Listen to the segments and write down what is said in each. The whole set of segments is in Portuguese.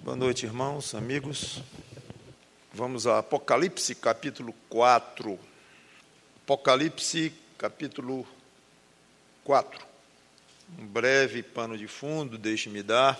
Boa noite, irmãos, amigos. Vamos a Apocalipse, capítulo 4. Apocalipse, capítulo 4. Um breve pano de fundo, deixe-me dar.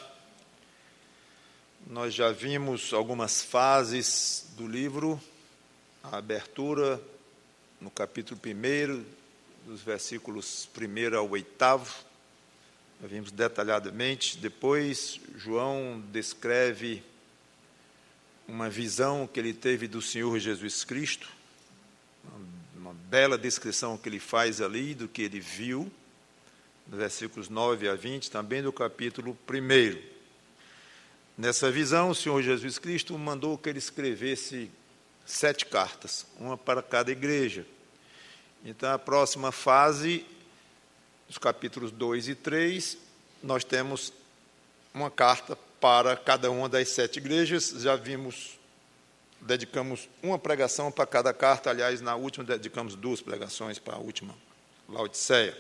Nós já vimos algumas fases do livro, a abertura no capítulo 1, dos versículos 1 ao 8. Já vimos detalhadamente. Depois, João descreve uma visão que ele teve do Senhor Jesus Cristo, uma bela descrição que ele faz ali do que ele viu, dos versículos 9 a 20, também do capítulo 1. Nessa visão, o Senhor Jesus Cristo mandou que ele escrevesse 7 cartas, uma para cada igreja. Então, a próxima fase, os capítulos 2 e 3, nós temos uma carta para cada uma das 7 igrejas. Já vimos, dedicamos uma pregação para cada carta. Aliás, na última dedicamos 2 pregações para a última, Laodiceia.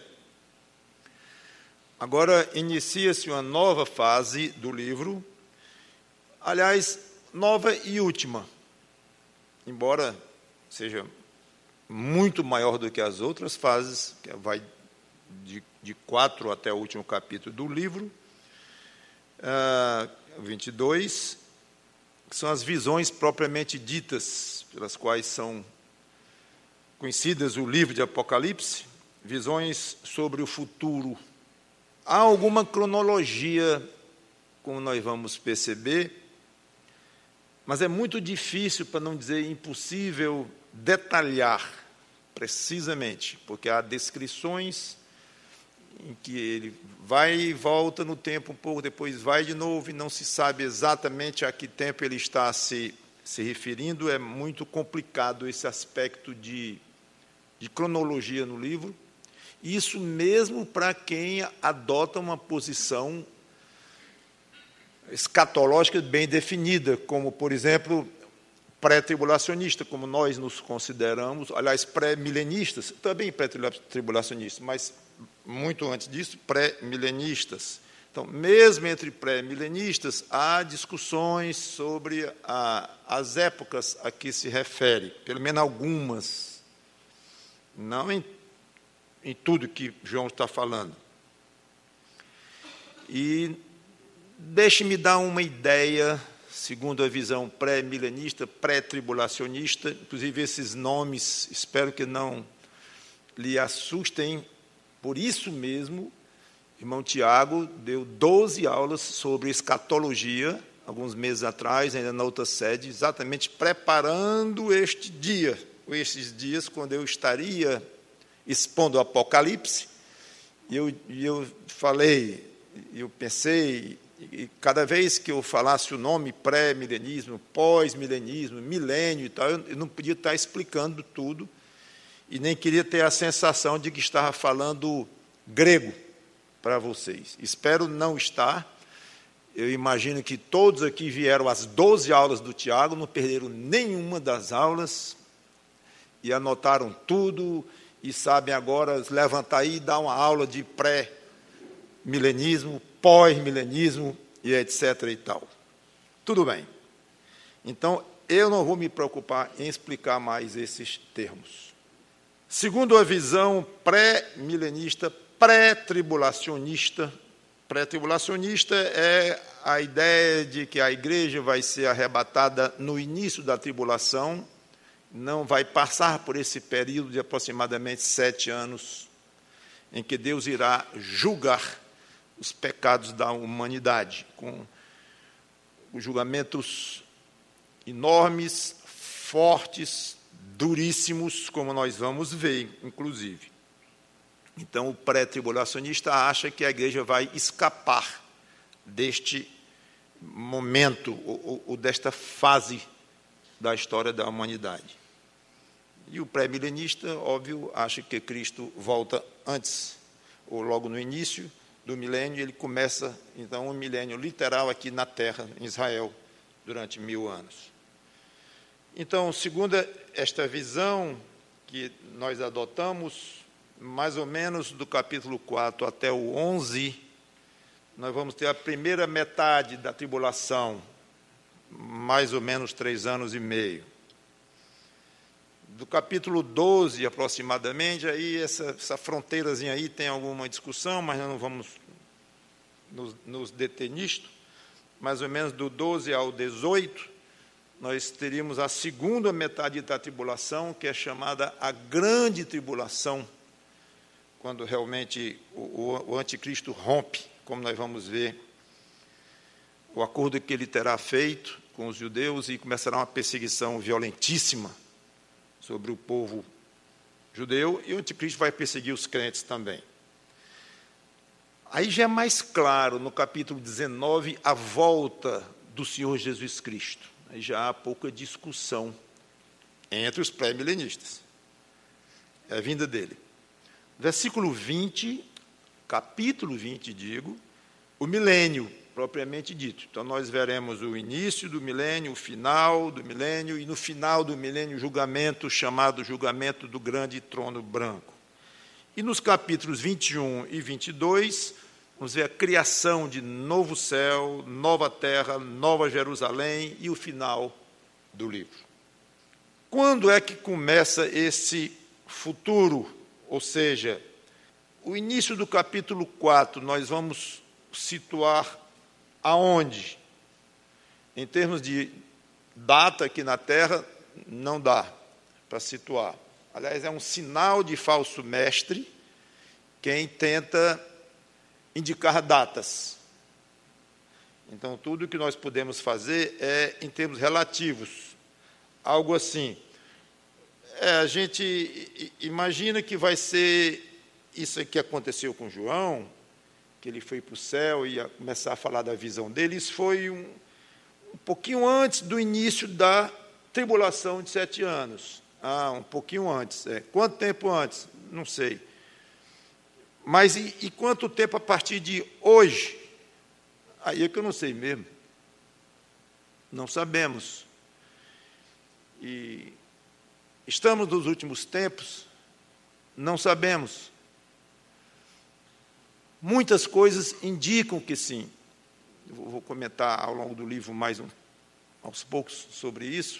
Agora inicia-se uma nova fase do livro, aliás, nova e última, embora seja muito maior do que as outras fases, que vai de 4 até o último capítulo do livro, 22, que são as visões propriamente ditas, pelas quais são conhecidas o livro de Apocalipse, visões sobre o futuro. Há alguma cronologia, como nós vamos perceber, mas é muito difícil, para não dizer impossível, detalhar precisamente, porque há descrições em que ele vai e volta no tempo um pouco, depois vai de novo, e não se sabe exatamente a que tempo ele está se referindo. É muito complicado esse aspecto de cronologia no livro. Isso mesmo para quem adota uma posição escatológica bem definida, como, por exemplo, pré-tribulacionista, como nós nos consideramos, aliás, pré-milenistas, também pré-tribulacionistas, mas muito antes disso, pré-milenistas. Então, mesmo entre pré-milenistas, há discussões sobre as épocas a que se refere, pelo menos algumas, não em tudo que João está falando. E deixe-me dar uma ideia, segundo a visão pré-milenista, pré-tribulacionista, inclusive esses nomes, espero que não lhe assustem. Por isso mesmo, o irmão Tiago deu 12 aulas sobre escatologia, alguns meses atrás, ainda na outra sede, exatamente preparando este dia, ou estes dias, quando eu estaria expondo o Apocalipse. E eu falei, eu pensei, e cada vez que eu falasse o nome pré-milenismo, pós-milenismo, milênio e tal, eu não podia estar explicando tudo, e nem queria ter a sensação de que estava falando grego para vocês. Espero não estar. Eu imagino que todos aqui vieram às 12 aulas do Tiago, não perderam nenhuma das aulas, e anotaram tudo, e sabem agora levantar aí e dar uma aula de pré-milenismo, pós-milenismo, e etc. e tal. Tudo bem. Então, eu não vou me preocupar em explicar mais esses termos. Segundo a visão pré-milenista, pré-tribulacionista é a ideia de que a igreja vai ser arrebatada no início da tribulação, não vai passar por esse período de aproximadamente 7 anos, em que Deus irá julgar os pecados da humanidade, com os julgamentos enormes, fortes, duríssimos, como nós vamos ver, inclusive. Então, o pré-tribulacionista acha que a igreja vai escapar deste momento, ou desta fase da história da humanidade. E o pré-milenista, óbvio, acha que Cristo volta antes, ou logo no início do milênio. Ele começa, então, um milênio literal aqui na terra, em Israel, durante 1000 anos. Então, segundo esta visão que nós adotamos, mais ou menos do capítulo 4 até o 11, nós vamos ter a primeira metade da tribulação mais ou menos 3 anos e meio. Do capítulo 12, aproximadamente, aí essa fronteirazinha aí tem alguma discussão, mas nós não vamos nos deter nisto. Mais ou menos do 12 ao 18, nós teríamos a segunda metade da tribulação, que é chamada a grande tribulação, quando realmente o anticristo rompe, como nós vamos ver, o acordo que ele terá feito com os judeus, e começará uma perseguição violentíssima sobre o povo judeu, e o anticristo vai perseguir os crentes também. Aí já é mais claro, no capítulo 19, a volta do Senhor Jesus Cristo. Aí já há pouca discussão entre os pré-milenistas. É a vinda dele. Versículo 20, capítulo 20, digo, o milênio, propriamente dito. Então, nós veremos o início do milênio, o final do milênio, e no final do milênio, o julgamento, chamado julgamento do grande trono branco. E nos capítulos 21 e 22, vamos ver a criação de novo céu, nova terra, nova Jerusalém e o final do livro. Quando é que começa esse futuro? Ou seja, o início do capítulo 4, nós vamos situar aonde? Em termos de data aqui na Terra, não dá para situar. Aliás, é um sinal de falso mestre quem tenta indicar datas. Então, tudo que nós podemos fazer é em termos relativos. Algo assim. A gente imagina que vai ser isso que aconteceu com João, que ele foi para o céu e ia começar a falar da visão dele. Isso foi um pouquinho antes do início da tribulação de 7 anos. Um pouquinho antes. Quanto tempo antes? Não sei. Mas e quanto tempo a partir de hoje? Aí é que eu não sei mesmo. Não sabemos. E estamos nos últimos tempos? Não sabemos. Muitas coisas indicam que sim. Eu vou comentar ao longo do livro aos poucos sobre isso,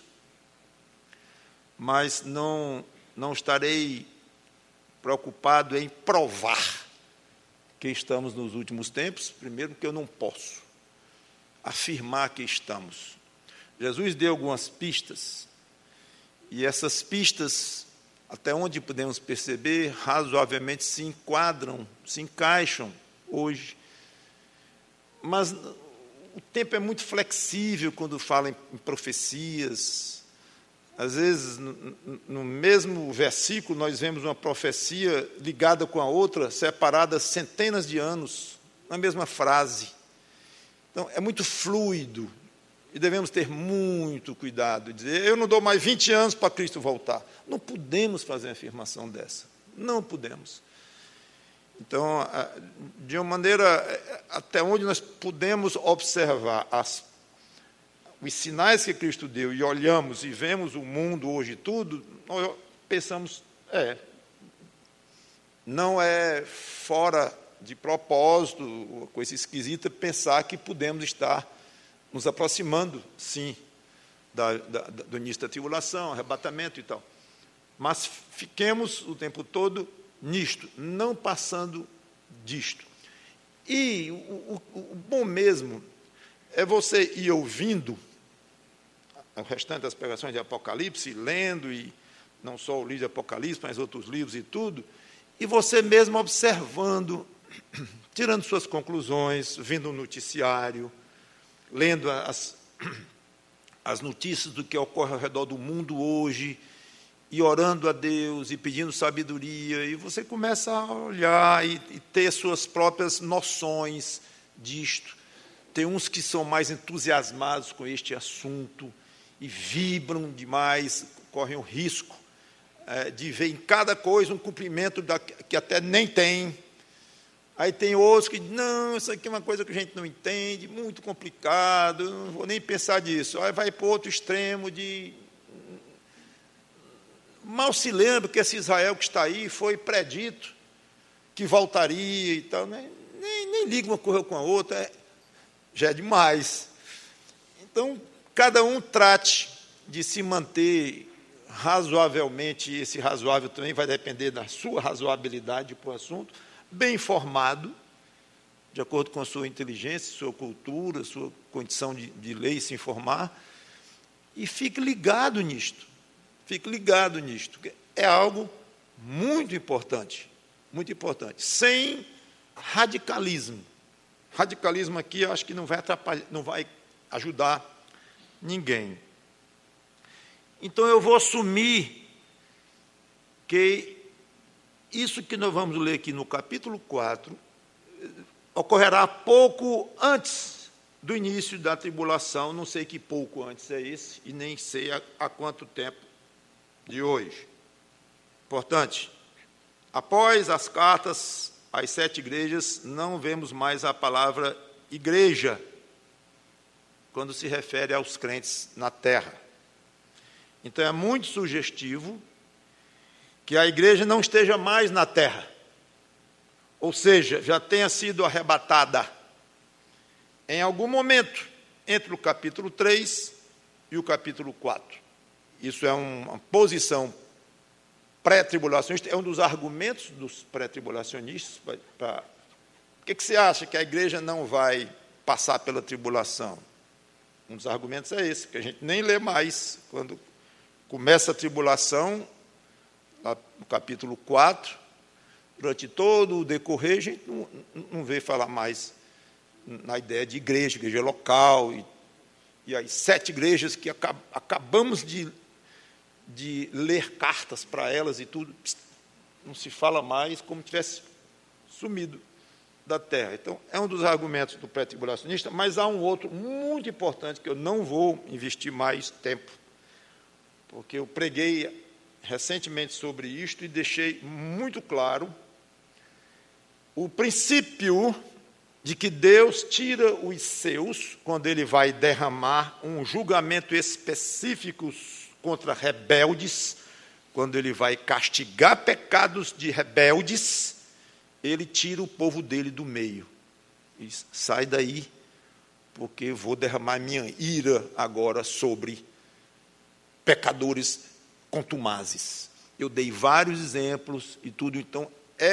mas não estarei preocupado em provar que estamos nos últimos tempos, primeiro porque eu não posso afirmar que estamos. Jesus deu algumas pistas, e essas pistas, até onde podemos perceber, razoavelmente se enquadram, se encaixam hoje. Mas o tempo é muito flexível quando fala em profecias. Às vezes, no mesmo versículo, nós vemos uma profecia ligada com a outra, separada centenas de anos, na mesma frase. Então, é muito fluido. E devemos ter muito cuidado, dizer, eu não dou mais 20 anos para Cristo voltar. Não podemos fazer uma afirmação dessa. Não podemos. Então, de uma maneira, até onde nós podemos observar os sinais que Cristo deu, e olhamos e vemos o mundo hoje tudo, nós pensamos, não é fora de propósito, uma coisa esquisita, pensar que podemos estar nos aproximando, sim, do início da tribulação, arrebatamento e tal. Mas fiquemos o tempo todo nisto, não passando disto. E o bom mesmo é você ir ouvindo o restante das pregações de Apocalipse, lendo, e não só o livro de Apocalipse, mas outros livros e tudo, e você mesmo observando, tirando suas conclusões, vendo o noticiário, lendo as notícias do que ocorre ao redor do mundo hoje, e orando a Deus, e pedindo sabedoria, e você começa a olhar e ter suas próprias noções disto. Tem uns que são mais entusiasmados com este assunto, e vibram demais, correm o risco de ver em cada coisa um cumprimento que até nem tem. Aí tem outros que, não, isso aqui é uma coisa que a gente não entende, muito complicado, não vou nem pensar nisso. Aí vai para o outro extremo de... Mal se lembra que esse Israel que está aí foi predito que voltaria e tal. Nem liga uma coisa com a outra, já é demais. Então, cada um trate de se manter razoavelmente, esse razoável também vai depender da sua razoabilidade para o assunto, bem informado, de acordo com a sua inteligência, sua cultura, sua condição de ler e se informar, e fique ligado nisto. Fique ligado nisto. É algo muito importante, sem radicalismo. Radicalismo aqui eu acho que não vai atrapalhar, não vai ajudar ninguém. Então eu vou assumir que isso que nós vamos ler aqui no capítulo 4 ocorrerá pouco antes do início da tribulação, não sei que pouco antes é esse, e nem sei há quanto tempo de hoje. Importante, após as cartas às 7 igrejas, não vemos mais a palavra igreja, quando se refere aos crentes na terra. Então é muito sugestivo que a igreja não esteja mais na terra, ou seja, já tenha sido arrebatada em algum momento entre o capítulo 3 e o capítulo 4. Isso é uma posição pré-tribulacionista, é um dos argumentos dos pré-tribulacionistas. Por que você acha que a igreja não vai passar pela tribulação? Um dos argumentos é esse, que a gente nem lê mais. Quando começa a tribulação, no capítulo 4, durante todo o decorrer, a gente não vê falar mais na ideia de igreja local, e as 7 igrejas que acabamos de ler cartas para elas e tudo, não se fala mais, como tivesse sumido da terra. Então, é um dos argumentos do pré-tribulacionista, mas há um outro muito importante que eu não vou investir mais tempo, porque eu preguei recentemente sobre isto e deixei muito claro o princípio de que Deus tira os seus quando Ele vai derramar um julgamento específico contra rebeldes, quando Ele vai castigar pecados de rebeldes, Ele tira o povo dele do meio. E sai daí, porque vou derramar minha ira agora sobre pecadores contumazes. Eu dei vários exemplos e tudo. Então,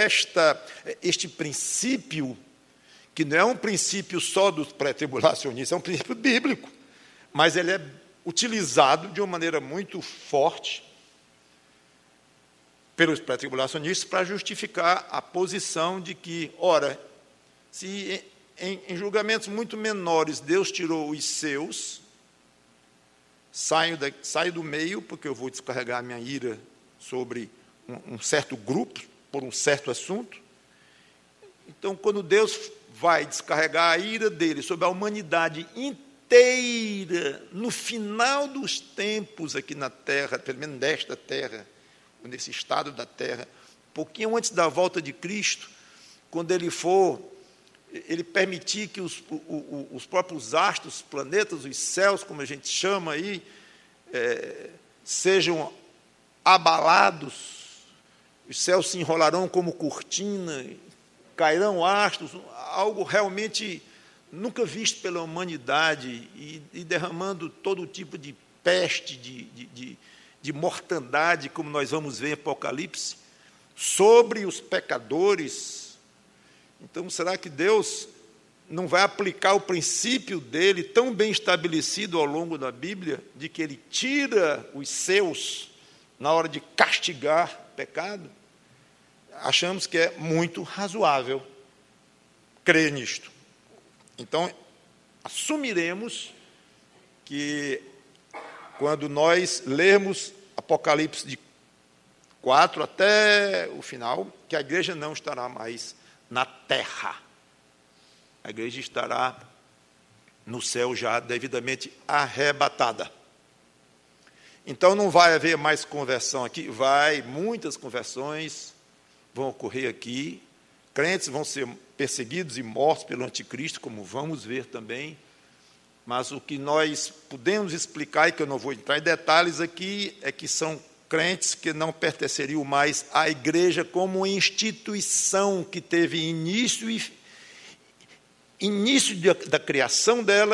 este princípio, que não é um princípio só dos pré-tribulacionistas, é um princípio bíblico, mas ele é utilizado de uma maneira muito forte pelos pré-tribulacionistas para justificar a posição de que, ora, se em julgamentos muito menores Deus tirou os seus, saio do meio, porque eu vou descarregar minha ira sobre um certo grupo, por um certo assunto. Então, quando Deus vai descarregar a ira dele sobre a humanidade inteira, no final dos tempos aqui na terra, pelo menos desta terra, nesse estado da terra, um pouquinho antes da volta de Cristo, quando ele permitir que os próprios astros, os planetas, os céus, como a gente chama aí, sejam abalados, os céus se enrolarão como cortina, cairão astros, algo realmente nunca visto pela humanidade, e derramando todo tipo de peste, de mortandade, como nós vamos ver em Apocalipse, sobre os pecadores. Então, será que Deus não vai aplicar o princípio dele, tão bem estabelecido ao longo da Bíblia, de que ele tira os seus na hora de castigar pecado? Achamos que é muito razoável crer nisto. Então, assumiremos que, quando nós lermos Apocalipse de 4 até o final, que a igreja não estará mais na terra. A igreja estará no céu já devidamente arrebatada. Então, não vai haver mais conversão aqui, muitas conversões vão ocorrer aqui, crentes vão ser perseguidos e mortos pelo anticristo, como vamos ver também, mas o que nós podemos explicar, e que eu não vou entrar em detalhes aqui, é que são crentes que não pertenceriam mais à igreja como instituição que teve início da criação dela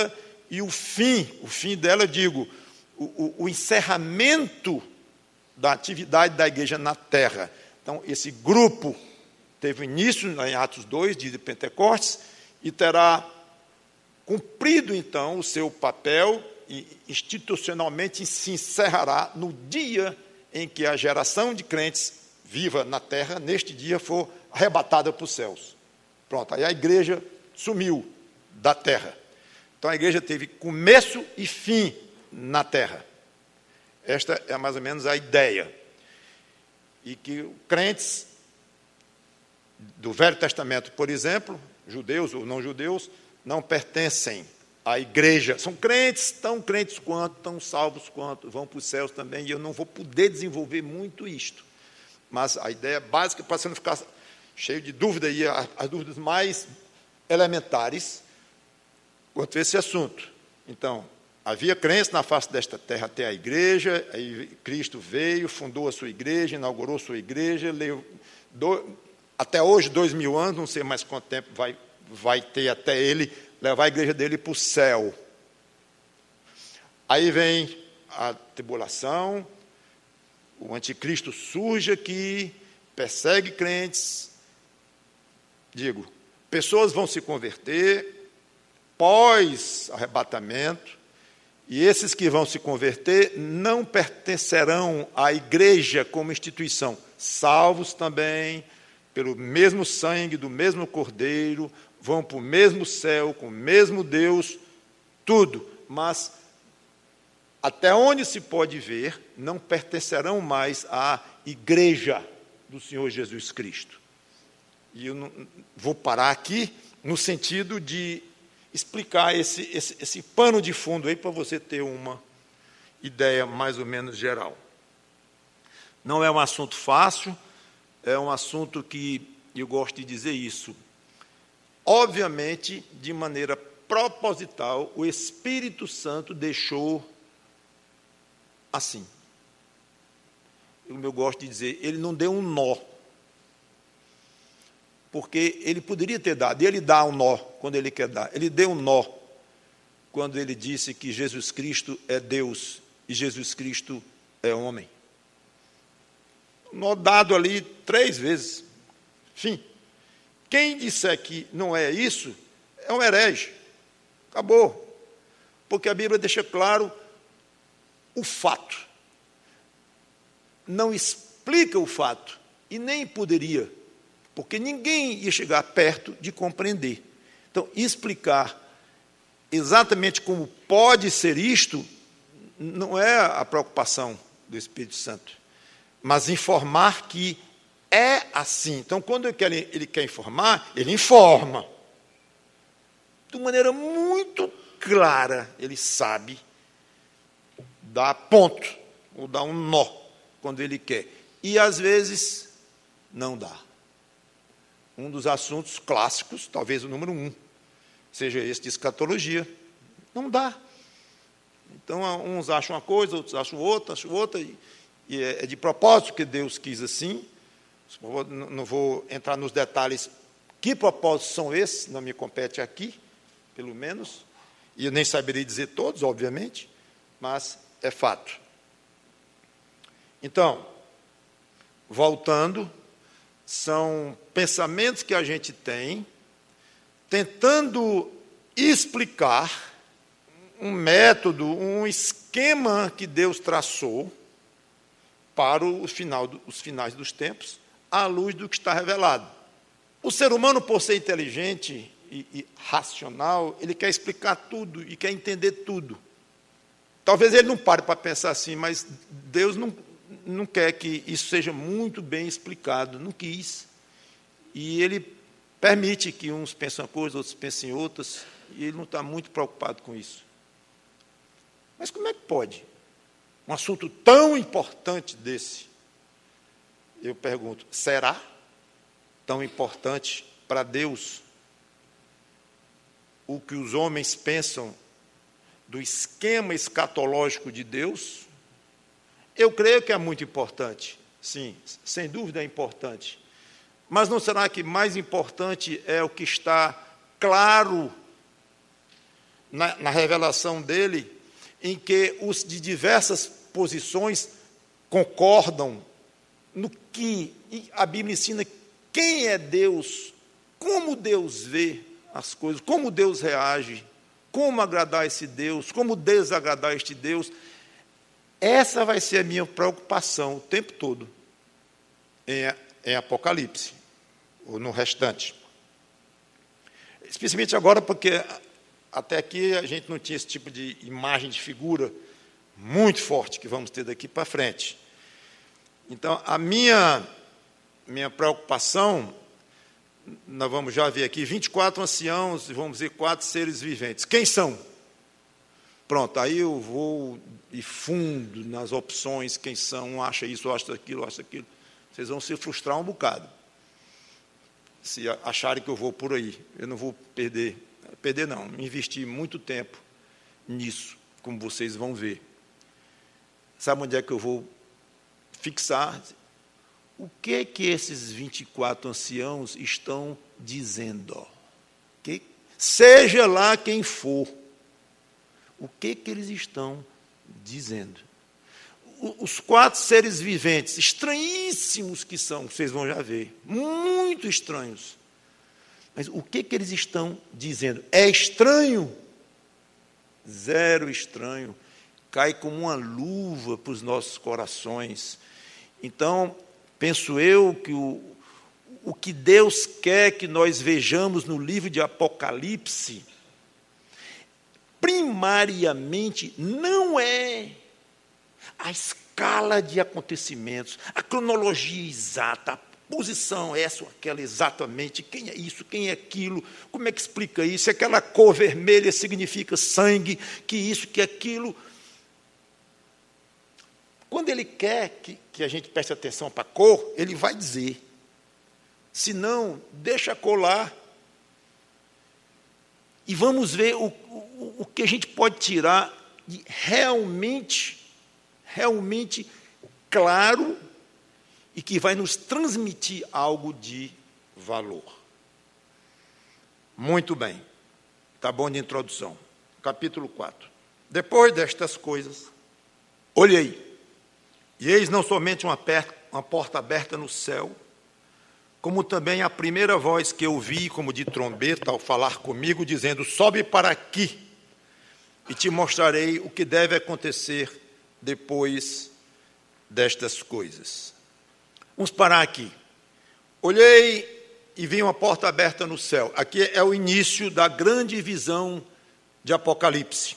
e o fim dela, eu digo, o encerramento da atividade da igreja na terra. Então, esse grupo teve início em Atos 2, dia de Pentecostes, e terá cumprido, então, o seu papel, e institucionalmente se encerrará no dia em que a geração de crentes viva na terra, neste dia, for arrebatada para os céus. Pronto, aí a igreja sumiu da terra. Então, a igreja teve começo e fim na terra. Esta é mais ou menos a ideia. E que crentes do Velho Testamento, por exemplo, judeus ou não judeus, não pertencem à igreja. São crentes, tão crentes quanto, tão salvos quanto, vão para os céus também, e eu não vou poder desenvolver muito isto. Mas a ideia básica, para você não ficar cheio de dúvida, e as dúvidas mais elementares, quanto a esse assunto. Então, havia crentes na face desta terra até a igreja, aí Cristo veio, fundou a sua igreja, inaugurou sua igreja, até hoje, 2000 anos, não sei mais quanto tempo vai ter até ele levar a igreja dele para o céu. Aí vem a tribulação, o anticristo surge aqui, persegue crentes, pessoas vão se converter, pós-arrebatamento, e esses que vão se converter não pertencerão à igreja como instituição, salvos também, pelo mesmo sangue do mesmo Cordeiro, vão para o mesmo céu, com o mesmo Deus, tudo, mas até onde se pode ver, não pertencerão mais à igreja do Senhor Jesus Cristo. E eu não vou parar aqui no sentido de explicar esse pano de fundo aí para você ter uma ideia mais ou menos geral. Não é um assunto fácil, é um assunto que, eu gosto de dizer isso, obviamente, de maneira proposital, o Espírito Santo deixou assim. Como eu gosto de dizer, ele não deu um nó, porque ele poderia ter dado, e ele dá um nó quando ele quer dar. Ele deu um nó quando ele disse que Jesus Cristo é Deus e Jesus Cristo é homem. Um nó dado ali 3 vezes. Enfim, quem disser que não é isso, é um herege. Acabou. Porque a Bíblia deixa claro o fato. Não explica o fato, e nem poderia, porque ninguém ia chegar perto de compreender. Então, explicar exatamente como pode ser isto, não é a preocupação do Espírito Santo, mas informar que é assim. Então, quando ele quer informar, ele informa. De maneira muito clara, ele sabe dar ponto, ou dar um nó, quando ele quer. E, às vezes, não dá. Um dos assuntos clássicos, talvez o número 1, seja esse de escatologia. Não dá. Então, uns acham uma coisa, outros acham outra, e é de propósito que Deus quis assim. Não vou entrar nos detalhes. Que propósitos são esses? Não me compete aqui, pelo menos. E eu nem saberia dizer todos, obviamente, mas é fato. Então, voltando, são pensamentos que a gente tem, tentando explicar um método, um esquema que Deus traçou para os finais dos tempos, à luz do que está revelado. O ser humano, por ser inteligente e racional, ele quer explicar tudo e quer entender tudo. Talvez ele não pare para pensar assim, mas Deus não quer que isso seja muito bem explicado, não quis. E ele permite que uns pensem uma coisa, outros pensem outras, e ele não está muito preocupado com isso. Mas como é que pode? Um assunto tão importante desse, eu pergunto, será tão importante para Deus o que os homens pensam do esquema escatológico de Deus? Eu creio que é muito importante, sim, sem dúvida é importante. Mas não será que mais importante é o que está claro na revelação dele, em que os de diversas posições concordam no que a Bíblia ensina quem é Deus, como Deus vê as coisas, como Deus reage, como agradar esse Deus, como desagradar este Deus. Essa vai ser a minha preocupação o tempo todo em Apocalipse, ou no restante. Especialmente agora, porque até aqui a gente não tinha esse tipo de imagem, de figura muito forte que vamos ter daqui para frente. Então, a minha preocupação, nós vamos já ver aqui, 24 anciãos, vamos ver 4 seres viventes. Quem são? Pronto, aí eu vou e fundo nas opções, quem são, um acha isso, acha aquilo, acha aquilo. Vocês vão se frustrar um bocado, se acharem que eu vou por aí. Eu não vou perder não, investir muito tempo nisso, como vocês vão ver. Sabe onde é que eu vou fixar? O que esses 24 anciãos estão dizendo? Seja lá quem for, o que eles estão dizendo? Os 4 seres viventes, estranhíssimos que são, vocês vão já ver, muito estranhos. Mas o que eles estão dizendo? É estranho? Zero estranho. Cai como uma luva para os nossos corações. Então, penso eu que o que Deus quer que nós vejamos no livro de Apocalipse, primariamente, não é a escala de acontecimentos, a cronologia exata, a posição essa ou aquela exatamente, quem é isso, quem é aquilo, como é que explica isso, aquela cor vermelha significa sangue, que isso, que aquilo. Quando ele quer que a gente preste atenção para a cor, ele vai dizer. Se não, deixa colar. E vamos ver o que a gente pode tirar de realmente claro e que vai nos transmitir algo de valor. Muito bem. Está bom de introdução. Capítulo 4. Depois destas coisas, olhei. E eis não somente uma porta aberta no céu, como também a primeira voz que eu ouvi, como de trombeta, ao falar comigo, dizendo: sobe para aqui, e te mostrarei o que deve acontecer depois destas coisas. Vamos parar aqui. Olhei e vi uma porta aberta no céu. Aqui é o início da grande visão de Apocalipse.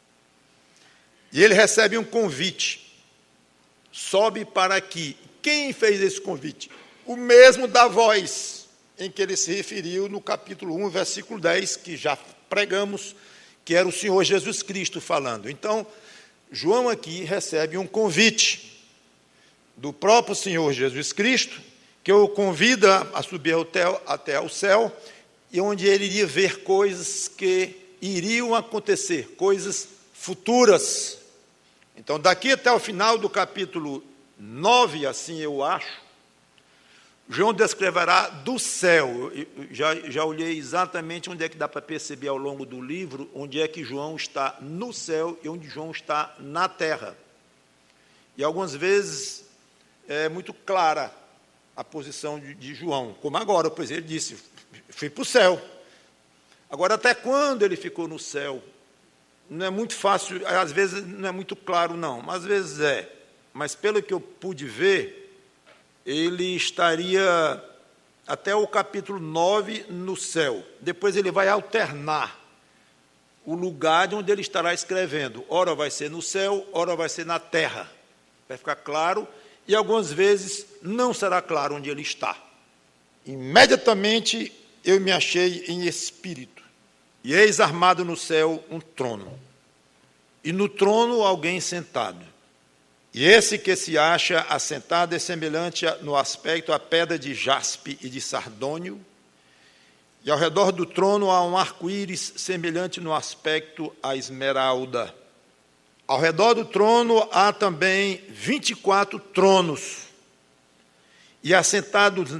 E ele recebe um convite. Sobe para aqui. Quem fez esse convite? O mesmo da voz em que ele se referiu no capítulo 1, versículo 10, que já pregamos, que era o Senhor Jesus Cristo falando. Então, João aqui recebe um convite do próprio Senhor Jesus Cristo, que o convida a subir até ao céu, e onde ele iria ver coisas que iriam acontecer, coisas futuras. Então, daqui até o final do capítulo 9, assim eu acho, João descreverá do céu. Já olhei exatamente onde é que dá para perceber ao longo do livro, onde é que João está no céu e onde João está na terra. E algumas vezes é muito clara a posição de João, como agora, pois ele disse, fui para o céu. Agora, até quando ele ficou no céu? Não é muito fácil, às vezes não é muito claro, não, mas às vezes é. Mas pelo que eu pude ver, ele estaria até o capítulo 9 no céu. Depois ele vai alternar o lugar de onde ele estará escrevendo. Ora vai ser no céu, ora vai ser na terra. Vai ficar claro, e algumas vezes não será claro onde ele está. Imediatamente eu me achei em espírito, e eis armado no céu um trono, e no trono alguém sentado. E esse que se acha assentado é semelhante no aspecto à pedra de jaspe e de sardônio, e ao redor do trono há um arco-íris semelhante no aspecto à esmeralda. Ao redor do trono há também 24 tronos, e assentados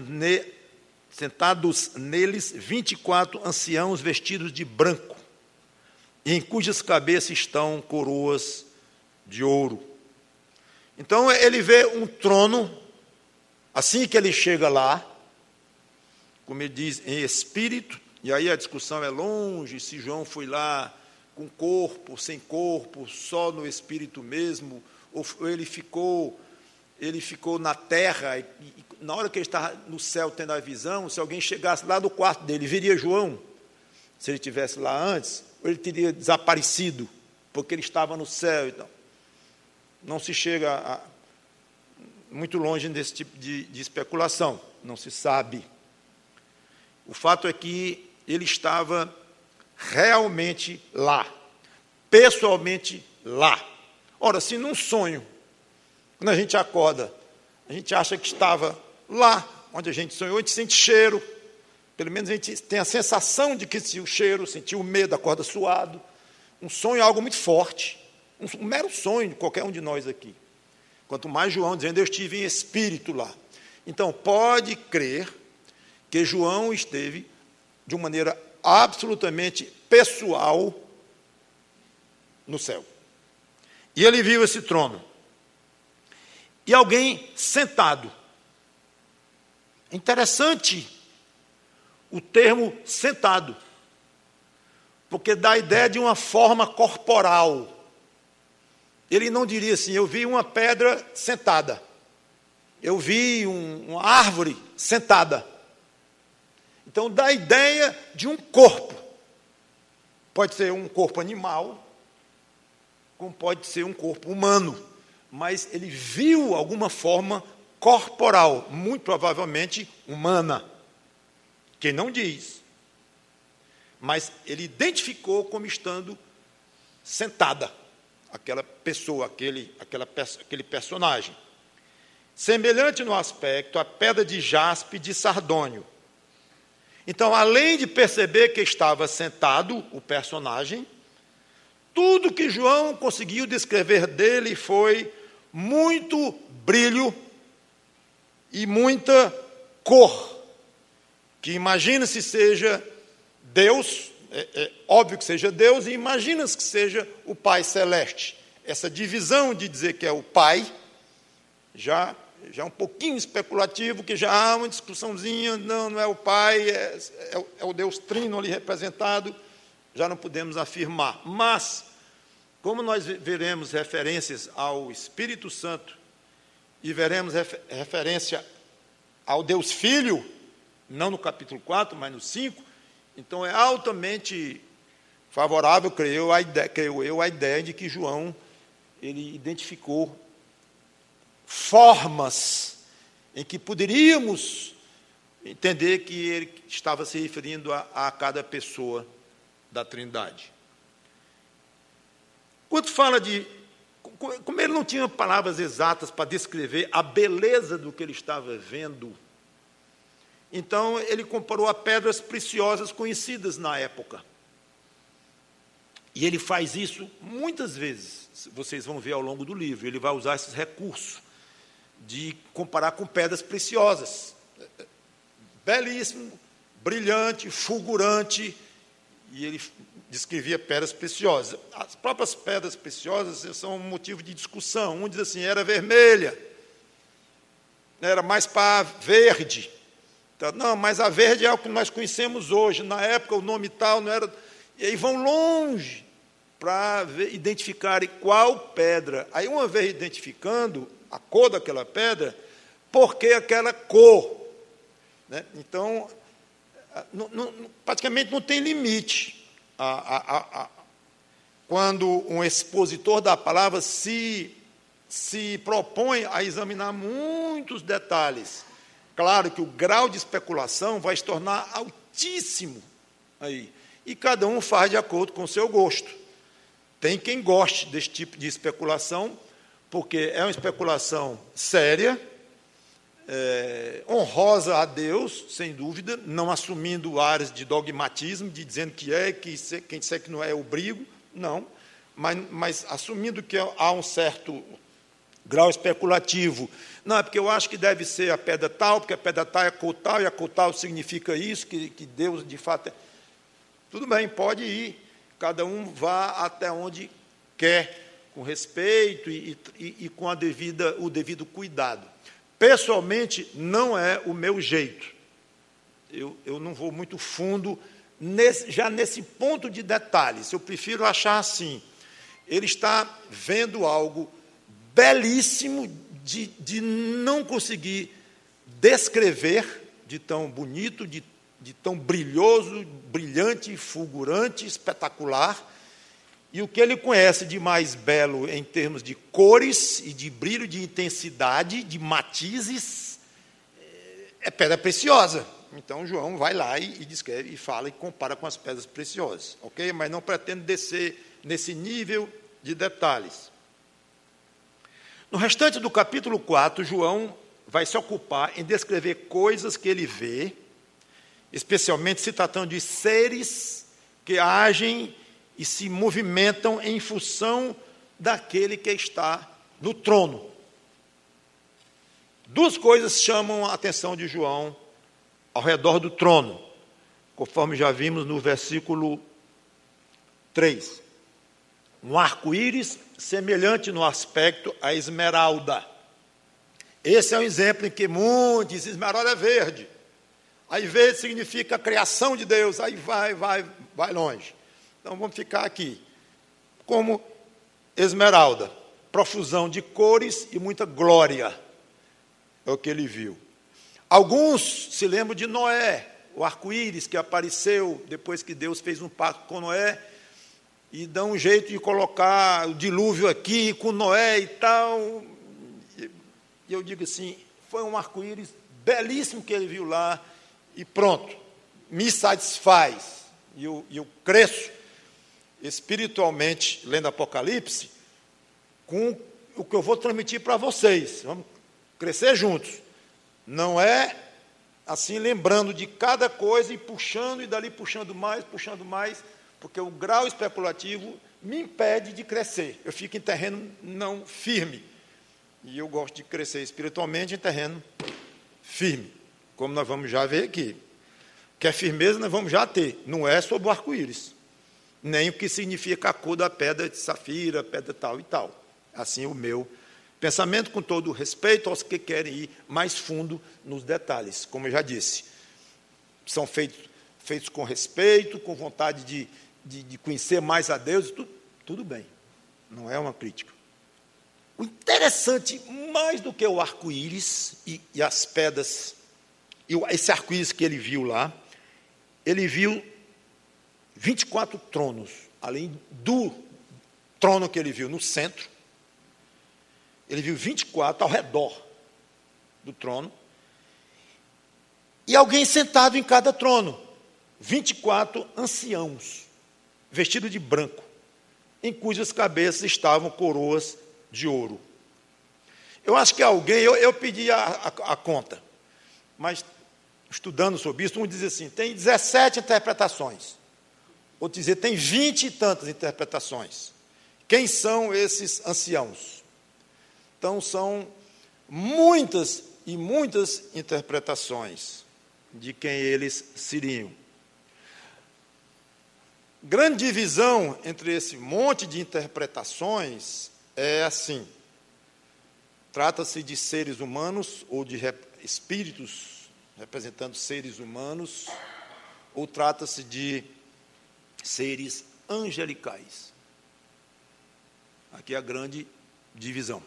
neles 24 anciãos vestidos de branco, e em cujas cabeças estão coroas de ouro. Então ele vê um trono, assim que ele chega lá, como ele diz, em espírito, e aí a discussão é longe, se João foi lá com corpo, sem corpo, só no espírito mesmo, ou ele ficou na terra, e na hora que ele estava no céu tendo a visão, se alguém chegasse lá do quarto dele, viria João, se ele estivesse lá antes, ou ele teria desaparecido, porque ele estava no céu. Então, não se chega muito longe desse tipo de especulação, não se sabe. O fato é que ele estava realmente lá, pessoalmente lá. Ora, se num sonho, quando a gente acorda, a gente acha que estava lá, onde a gente sonhou, a gente sente cheiro, pelo menos a gente tem a sensação de que sentiu o cheiro, sentiu o medo, acorda suado. Um sonho é algo muito forte, um mero sonho de qualquer um de nós aqui. Quanto mais João dizendo, eu estive em espírito lá. Então, pode crer que João esteve de uma maneira absolutamente pessoal no céu. E ele viu esse trono. E alguém sentado. Interessante o termo sentado, porque dá a ideia de uma forma corporal. Ele não diria assim, eu vi uma pedra sentada, eu vi uma árvore sentada. Então dá a ideia de um corpo. Pode ser um corpo animal, como pode ser um corpo humano, mas ele viu alguma forma corporal, muito provavelmente humana, que não diz, mas ele identificou como estando sentada, aquela pessoa, aquele personagem, semelhante no aspecto à pedra de jaspe de sardônio. Então, além de perceber que estava sentado o personagem, tudo que João conseguiu descrever dele foi muito brilho e muita cor, que imagina-se seja Deus, é óbvio que seja Deus, e imagina-se que seja o Pai Celeste. Essa divisão de dizer que é o Pai, já é um pouquinho especulativo, que já há uma discussãozinha, não é o Pai, é o Deus Trino ali representado, já não podemos afirmar. Mas, como nós veremos referências ao Espírito Santo, e veremos referência ao Deus Filho, não no capítulo 4, mas no 5, então é altamente favorável, creio eu, a ideia de que João ele identificou formas em que poderíamos entender que ele estava se referindo a cada pessoa da Trindade. Quando fala como ele não tinha palavras exatas para descrever a beleza do que ele estava vendo, então ele comparou a pedras preciosas conhecidas na época. E ele faz isso muitas vezes, vocês vão ver ao longo do livro, ele vai usar esses recursos de comparar com pedras preciosas. Belíssimo, brilhante, fulgurante, e ele descrevia pedras preciosas. As próprias pedras preciosas são um motivo de discussão. Um diz assim, era vermelha, era mais para verde. Então, não, mas a verde é o que nós conhecemos hoje. Na época, o nome tal não era... E aí vão longe para identificar qual pedra. Aí, uma vez identificando a cor daquela pedra, por que aquela cor? Né? Então, praticamente não tem limite. Quando um expositor da palavra se propõe a examinar muitos detalhes, claro que o grau de especulação vai se tornar altíssimo aí, e cada um faz de acordo com o seu gosto. Tem quem goste desse tipo de especulação, porque é uma especulação séria, honrosa a Deus, sem dúvida, não assumindo áreas de dogmatismo, de dizendo que quem disser que não é, eu brigo, não, mas assumindo que há um certo grau especulativo. Não, é porque eu acho que deve ser a pedra tal, porque a pedra tal é a cor tal, e a cor tal significa isso, que Deus, de fato... Tudo bem, pode ir. cada um vá até onde quer, com respeito e com o devido cuidado. Pessoalmente, não é o meu jeito. Eu não vou muito fundo já nesse ponto de detalhes. Eu prefiro achar assim, ele está vendo algo belíssimo de não conseguir descrever, de tão bonito, de tão brilhoso, brilhante, fulgurante, espetacular, e o que ele conhece de mais belo em termos de cores e de brilho, de intensidade, de matizes, é pedra preciosa. Então, João vai lá e descreve, e fala, e compara com as pedras preciosas, ok? Mas não pretende descer nesse nível de detalhes. No restante do capítulo 4, João vai se ocupar em descrever coisas que ele vê, especialmente se tratando de seres que agem e se movimentam em função daquele que está no trono. Duas coisas chamam a atenção de João ao redor do trono, conforme já vimos no versículo 3. Um arco-íris semelhante no aspecto à esmeralda. Esse é um exemplo em que muitos dizem, esmeralda é verde. Aí verde significa a criação de Deus, aí vai longe. Então vamos ficar aqui. Como esmeralda, profusão de cores e muita glória. É o que ele viu. Alguns se lembram de Noé, o arco-íris que apareceu depois que Deus fez um pacto com Noé, e dão um jeito de colocar o dilúvio aqui com Noé e tal. E eu digo assim, foi um arco-íris belíssimo que ele viu lá, e pronto, me satisfaz. E eu cresço espiritualmente, lendo Apocalipse, com o que eu vou transmitir para vocês. Vamos crescer juntos. Não é assim, lembrando de cada coisa e puxando, e dali puxando mais, porque o grau especulativo me impede de crescer. Eu fico em terreno não firme. E eu gosto de crescer espiritualmente em terreno firme, como nós vamos já ver aqui. Que a firmeza nós vamos já ter. Não é sobre o arco-íris, nem o que significa a cor da pedra de safira, pedra tal e tal. Assim o meu pensamento, com todo o respeito aos que querem ir mais fundo nos detalhes. Como eu já disse, são feitos com respeito, com vontade de conhecer mais a Deus, tudo bem, não é uma crítica. O interessante, mais do que o arco-íris e as pedras, esse arco-íris que ele viu lá, ele viu 24 tronos, além do trono que ele viu no centro, ele viu 24 ao redor do trono, e alguém sentado em cada trono, 24 anciãos, vestidos de branco, em cujas cabeças estavam coroas de ouro. Eu acho que alguém, eu pedi a conta, mas estudando sobre isso, um diz assim, tem 17 interpretações, outro dizer, tem 20 e tantas interpretações. Quem são esses anciãos? Então, são muitas e muitas interpretações de quem eles seriam. Grande divisão entre esse monte de interpretações é assim. Trata-se de seres humanos ou de espíritos representando seres humanos, ou trata-se de seres angelicais. Aqui é a grande divisão.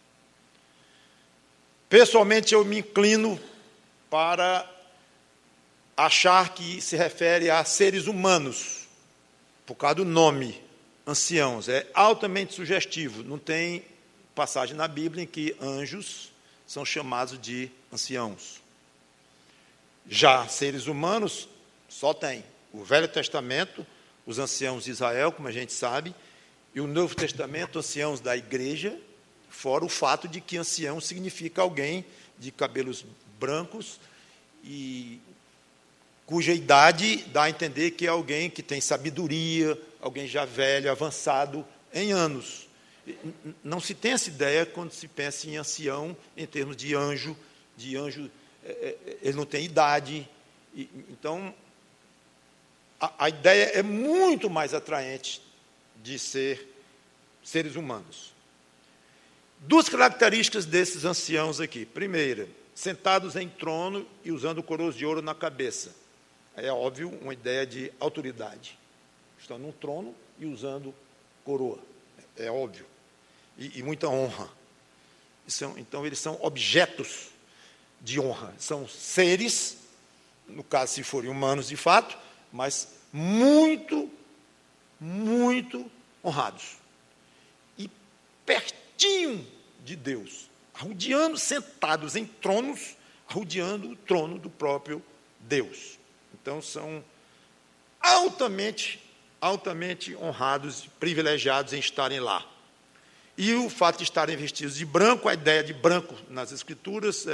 Pessoalmente, eu me inclino para achar que se refere a seres humanos, por causa do nome, anciãos. É altamente sugestivo. Não tem passagem na Bíblia em que anjos são chamados de anciãos. Já seres humanos, só tem o Velho Testamento, os anciãos de Israel, como a gente sabe, e o Novo Testamento, anciãos da igreja, fora o fato de que ancião significa alguém de cabelos brancos e cuja idade dá a entender que é alguém que tem sabedoria, alguém já velho, avançado em anos. Não se tem essa ideia quando se pensa em ancião em termos de anjo, ele não tem idade. Então, a ideia é muito mais atraente de ser seres humanos. Duas características desses anciãos aqui. Primeira, sentados em trono e usando coroas de ouro na cabeça. É óbvio, uma ideia de autoridade. Estão num trono e usando coroa. É óbvio. E muita honra. Então, eles são objetos de honra. São seres, no caso, se forem humanos de fato, mas muito, muito honrados. E pertinho de Deus, arrodeando, sentados em tronos, arrodeando o trono do próprio Deus. Então, são altamente honrados, privilegiados em estarem lá. E o fato de estarem vestidos de branco, a ideia de branco nas Escrituras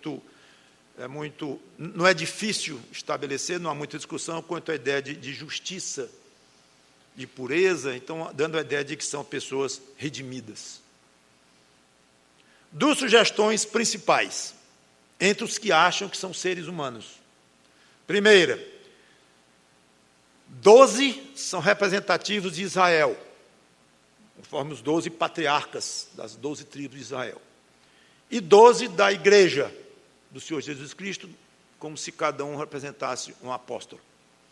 não é difícil estabelecer, não há muita discussão quanto à ideia de justiça, de pureza, então dando a ideia de que são pessoas redimidas. Duas sugestões principais entre os que acham que são seres humanos. Primeira, 12 são representativos de Israel, conforme os 12 patriarcas das 12 tribos de Israel. E 12 da igreja do Senhor Jesus Cristo, como se cada um representasse um apóstolo.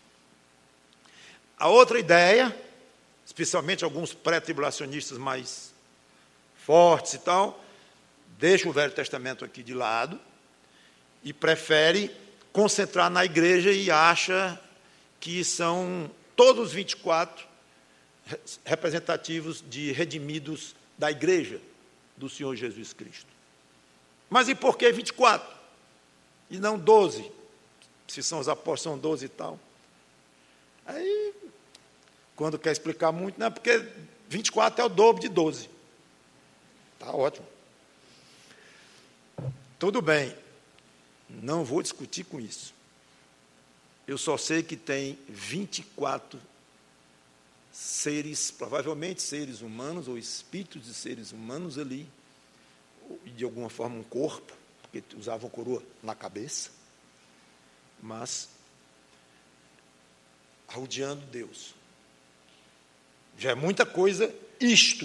A outra ideia, especialmente alguns pré-tribulacionistas mais fortes e tal, deixa o Velho Testamento aqui de lado e prefere concentrar na igreja e acha que são todos os 24 representativos de redimidos da igreja do Senhor Jesus Cristo. Mas e por que 24? E não 12? Se são os apóstolos, são 12 e tal. Aí, quando quer explicar muito, não é porque 24 é o dobro de 12. Está ótimo. Tudo bem. Não vou discutir com isso. Eu só sei que tem 24 seres, provavelmente seres humanos, ou espíritos de seres humanos ali, e de alguma forma um corpo, porque usavam coroa na cabeça, mas rodeando Deus. Já é muita coisa isto.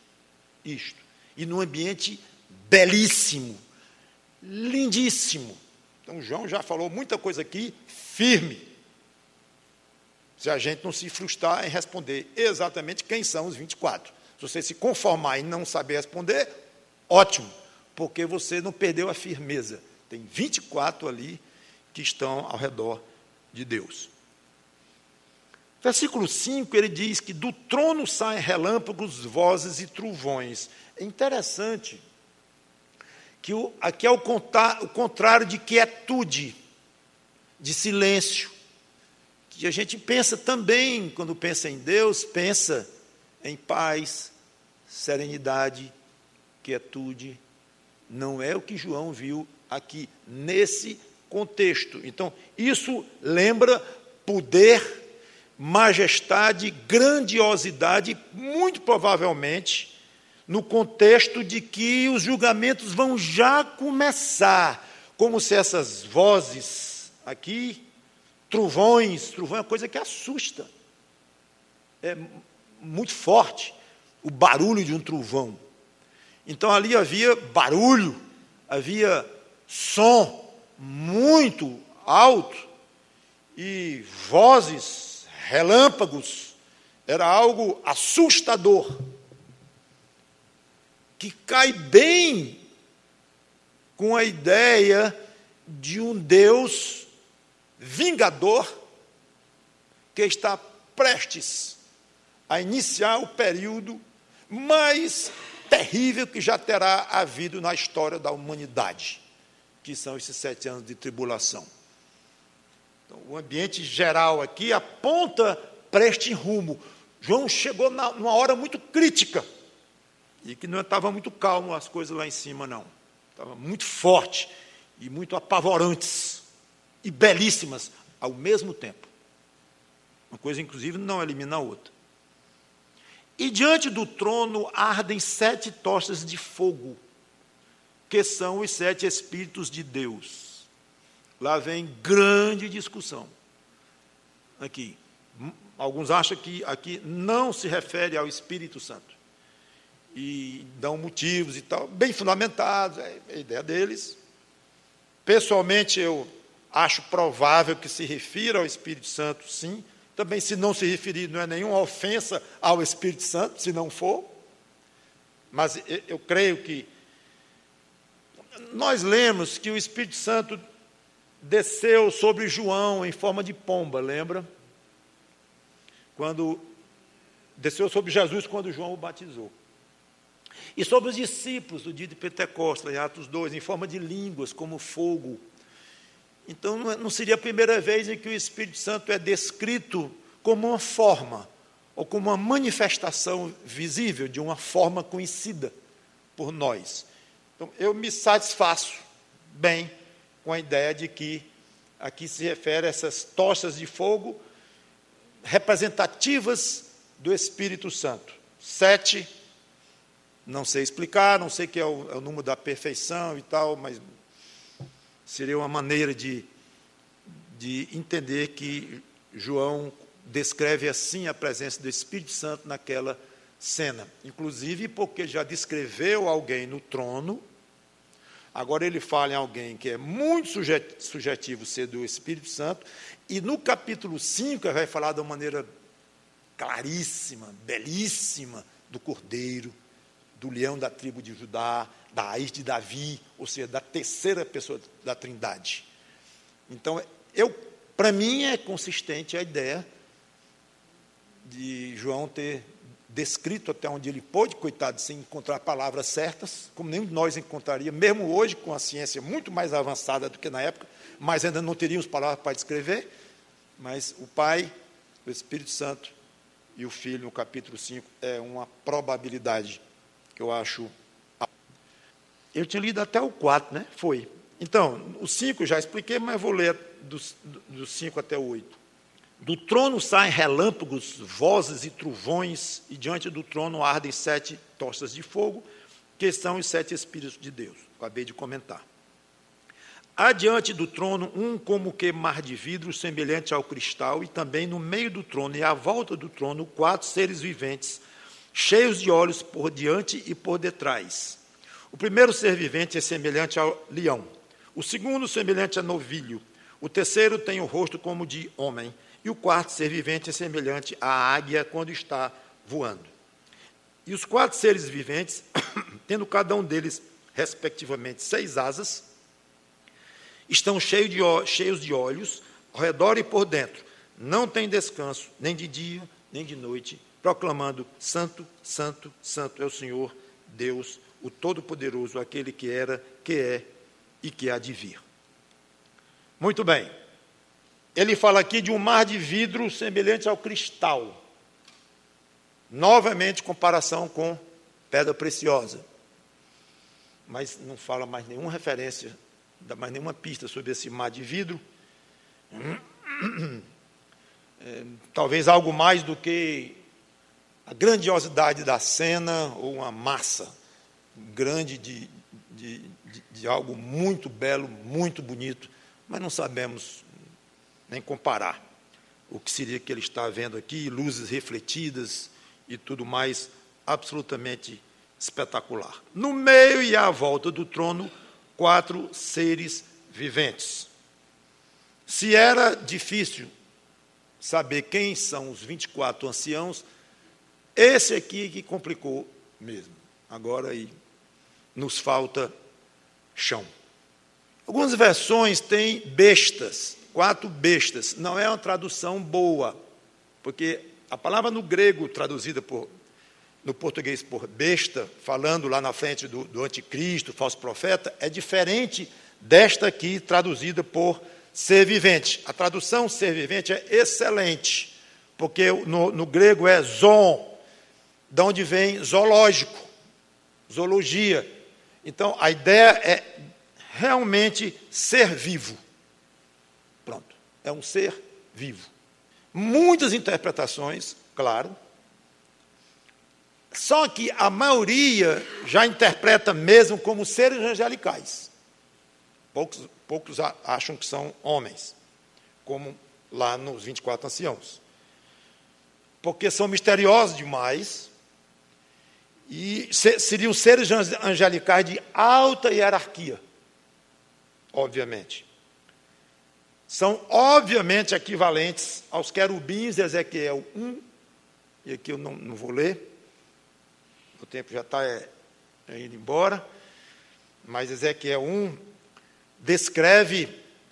E num ambiente belíssimo, lindíssimo. Então, João já falou muita coisa aqui, firme. Se a gente não se frustrar em responder exatamente quem são os 24. Se você se conformar em não saber responder, ótimo, porque você não perdeu a firmeza. Tem 24 ali que estão ao redor de Deus. Versículo 5, ele diz que do trono saem relâmpagos, vozes e trovões. É interessante que aqui é o contrário de quietude, de silêncio, que a gente pensa também, quando pensa em Deus, pensa em paz, serenidade, quietude. Não é o que João viu aqui, nesse contexto. Então, isso lembra poder, majestade, grandiosidade, muito provavelmente no contexto de que os julgamentos vão já começar, como se essas vozes aqui, trovão é uma coisa que assusta, é muito forte o barulho de um trovão. Então ali havia barulho, havia som muito alto e vozes, relâmpagos, era algo assustador, que cai bem com a ideia de um Deus vingador que está prestes a iniciar o período mais terrível que já terá havido na história da humanidade, que são esses 7 anos de tribulação. Então, o ambiente geral aqui aponta para este rumo. João chegou numa hora muito crítica, e que não estava muito calmo as coisas lá em cima, não. Estava muito forte e muito apavorantes e belíssimas ao mesmo tempo. Uma coisa, inclusive, não elimina a outra. E diante do trono ardem 7 tochas de fogo, que são os 7 Espíritos de Deus. Lá vem grande discussão. Aqui, Alguns acham que aqui não se refere ao Espírito Santo. E dão motivos e tal, bem fundamentados, é a ideia deles. Pessoalmente, eu acho provável que se refira ao Espírito Santo, sim. Também, se não se referir, não é nenhuma ofensa ao Espírito Santo, se não for. Mas eu creio que nós lemos que o Espírito Santo desceu sobre João em forma de pomba, lembra? Quando desceu sobre Jesus quando João o batizou. E sobre os discípulos, no dia de Pentecostes, em Atos 2, em forma de línguas, como fogo. Então, não seria a primeira vez em que o Espírito Santo é descrito como uma forma, ou como uma manifestação visível de uma forma conhecida por nós. Então, eu me satisfaço bem com a ideia de que aqui se refere a essas tochas de fogo representativas do Espírito Santo. 7, não sei explicar, não sei que é o número da perfeição e tal, mas seria uma maneira de entender que João descreve assim a presença do Espírito Santo naquela cena. Inclusive porque já descreveu alguém no trono, agora ele fala em alguém que é muito sujetivo ser do Espírito Santo, e no capítulo 5 ele vai falar de uma maneira claríssima, belíssima, do Cordeiro, do leão da tribo de Judá, da raiz de Davi, ou seja, da terceira pessoa da Trindade. Então, para mim é consistente a ideia de João ter descrito até onde ele pôde, coitado, sem encontrar palavras certas, como nenhum de nós encontraria, mesmo hoje, com a ciência muito mais avançada do que na época, mas ainda não teríamos palavras para descrever, mas o Pai, o Espírito Santo e o Filho, no capítulo 5, é uma probabilidade que eu acho. Eu tinha lido até o 4, né? Foi. Então, o 5 já expliquei, mas vou ler do 5 até o 8. Do trono saem relâmpagos, vozes e trovões, e diante do trono ardem 7 tochas de fogo, que são os 7 Espíritos de Deus. Acabei de comentar. Há diante do trono um como que mar de vidro, semelhante ao cristal, e também no meio do trono e à volta do trono 4 seres viventes, cheios de olhos por diante e por detrás. O primeiro ser vivente é semelhante ao leão, o segundo semelhante a novilho, o terceiro tem o rosto como de homem, e o quarto ser vivente é semelhante à águia quando está voando. E os 4 seres viventes, tendo cada um deles, respectivamente, 6 asas, estão cheios de olhos, ao redor e por dentro. Não tem descanso, nem de dia, nem de noite, proclamando: Santo, Santo, Santo é o Senhor, Deus, o Todo-Poderoso, aquele que era, que é e que há de vir. Muito bem. Ele fala aqui de um mar de vidro semelhante ao cristal. Novamente, comparação com pedra preciosa. Mas não fala mais nenhuma referência, dá mais nenhuma pista sobre esse mar de vidro. Talvez algo mais do que a grandiosidade da cena ou uma massa grande de algo muito belo, muito bonito, mas não sabemos nem comparar o que seria que ele está vendo aqui, luzes refletidas e tudo mais, absolutamente espetacular. No meio e à volta do trono, 4 seres viventes. Se era difícil saber quem são os 24 anciãos, esse aqui que complicou mesmo. Agora aí nos falta chão. Algumas versões têm bestas, 4 bestas. Não é uma tradução boa, porque a palavra no grego traduzida no português por besta, falando lá na frente do anticristo, falso profeta, é diferente desta aqui traduzida por ser vivente. A tradução ser vivente é excelente, porque no grego é zoon, de onde vem zoológico, zoologia. Então, a ideia é realmente ser vivo. Pronto, é um ser vivo. Muitas interpretações, claro, só que a maioria já interpreta mesmo como seres angelicais. Poucos acham que são homens, como lá nos 24 anciãos. porque são misteriosos demais, e seriam seres angelicais de alta hierarquia, obviamente. São, obviamente, equivalentes aos querubins de Ezequiel 1, e aqui eu não vou ler, o tempo já está indo embora, mas Ezequiel 1 descreve...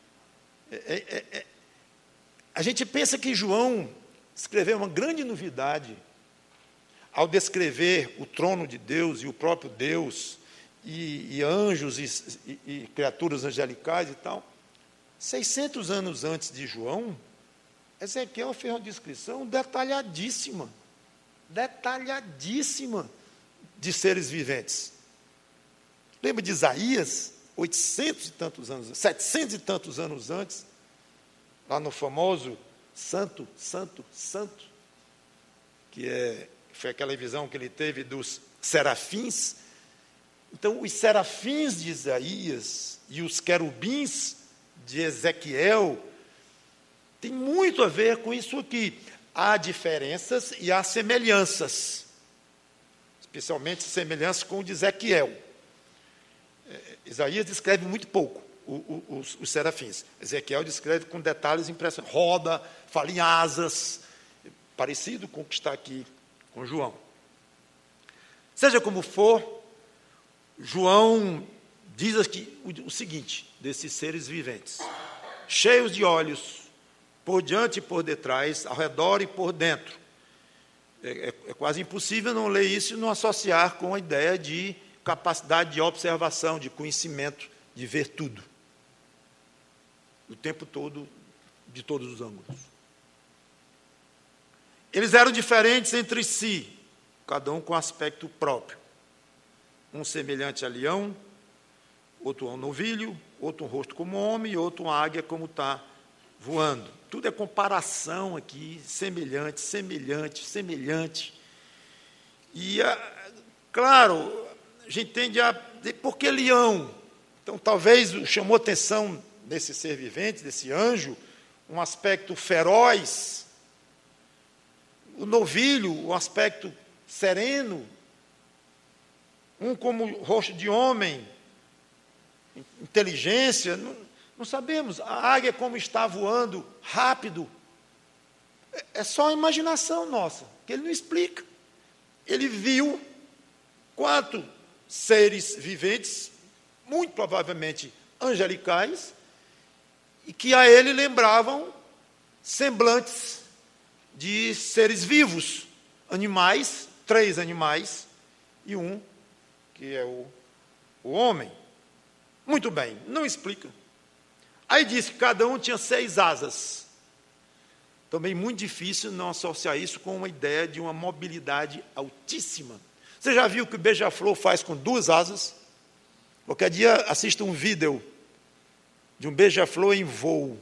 A gente pensa que João escreveu uma grande novidade ao descrever o trono de Deus e o próprio Deus, e anjos e criaturas angelicais e tal. 600 anos antes de João, Ezequiel fez uma descrição detalhadíssima de seres viventes. Lembra de Isaías? 800 e tantos anos, 700 e tantos anos antes, lá no famoso Santo, Santo, Santo, que foi aquela visão que ele teve dos serafins. Então, os serafins de Isaías e os querubins de Ezequiel têm muito a ver com isso aqui. Há diferenças e há semelhanças, especialmente semelhanças com o de Ezequiel. Isaías descreve muito pouco os serafins. Ezequiel descreve com detalhes impressionantes. Roda, fala em asas, parecido com o que está aqui com João. Seja como for, João diz aqui o seguinte, desses seres viventes: cheios de olhos, por diante e por detrás, ao redor e por dentro. É quase impossível não ler isso e não associar com a ideia de capacidade de observação, de conhecimento, de ver tudo, o tempo todo, de todos os ângulos. Eles eram diferentes entre si, cada um com aspecto próprio. Um semelhante a leão, outro a um novilho, outro um rosto como homem, e outro uma águia como está voando. Tudo é comparação aqui, semelhante, semelhante, semelhante. E, claro, a gente entende por que leão? Então, talvez chamou atenção desse ser vivente, desse anjo, um aspecto feroz. O novilho, um aspecto sereno. Um como rosto de homem, inteligência. Não sabemos. A águia como está voando rápido. É só a imaginação nossa, que ele não explica. Ele viu 4 seres viventes, muito provavelmente angelicais, e que a ele lembravam semblantes de seres vivos, animais, 3 animais, e um que é o homem. Muito bem, não explica. Aí diz que cada um tinha 6 asas. Também muito difícil não associar isso com uma ideia de uma mobilidade altíssima. Você já viu o que o beija-flor faz com 2 asas? Qualquer dia assista um vídeo de um beija-flor em voo,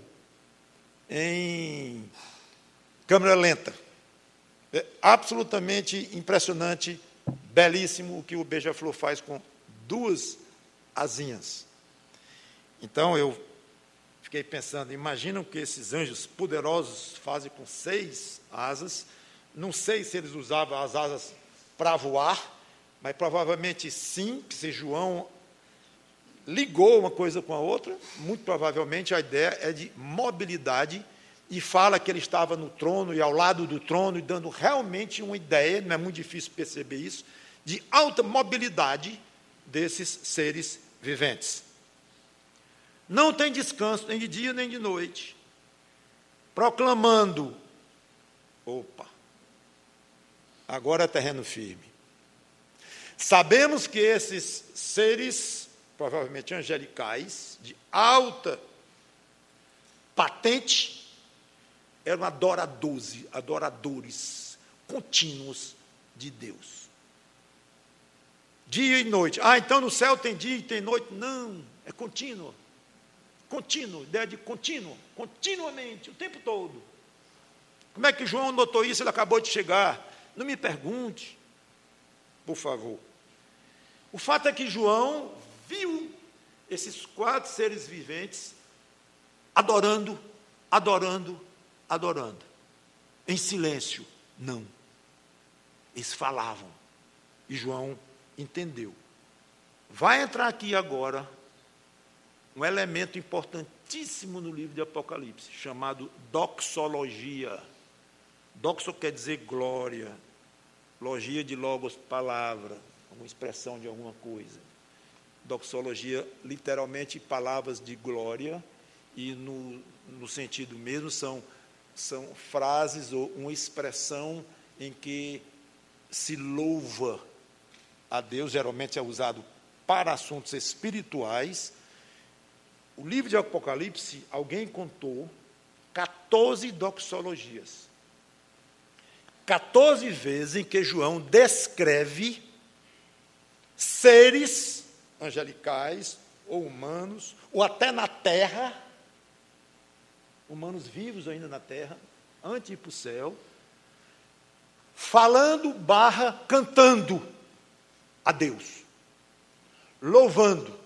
em câmera lenta. É absolutamente impressionante, belíssimo o que o beija-flor faz com 2 asinhas. Então eu fiquei pensando, imaginam que esses anjos poderosos fazem com 6 asas. Não sei se eles usavam as asas para voar, mas provavelmente sim, se João ligou uma coisa com a outra, muito provavelmente a ideia é de mobilidade, e fala que ele estava no trono e ao lado do trono, e dando realmente uma ideia, não é muito difícil perceber isso, de alta mobilidade desses seres viventes. Não tem descanso, nem de dia nem de noite, proclamando, agora é terreno firme. Sabemos que esses seres, provavelmente angelicais, de alta patente, eram adoradores contínuos de Deus. Dia e noite. Então no céu tem dia e tem noite? Não, é contínuo. Contínuo, ideia de contínuo, continuamente, o tempo todo. Como é que João notou isso? Ele acabou de chegar. Não me pergunte, por favor. O fato é que João viu esses 4 seres viventes adorando, adorando, adorando, em silêncio, Não. Eles falavam. E João entendeu. Vai entrar aqui agora um elemento importantíssimo no livro de Apocalipse, chamado doxologia. Doxo quer dizer glória. Logia de logos, palavra, uma expressão de alguma coisa. Doxologia, literalmente, palavras de glória, e no sentido mesmo são frases ou uma expressão em que se louva a Deus, geralmente é usado para assuntos espirituais. O livro de Apocalipse, alguém contou 14 doxologias. 14 vezes em que João descreve seres angelicais, ou humanos, ou até na terra, humanos vivos ainda na terra, antes de ir para o céu, falando / cantando a Deus, louvando,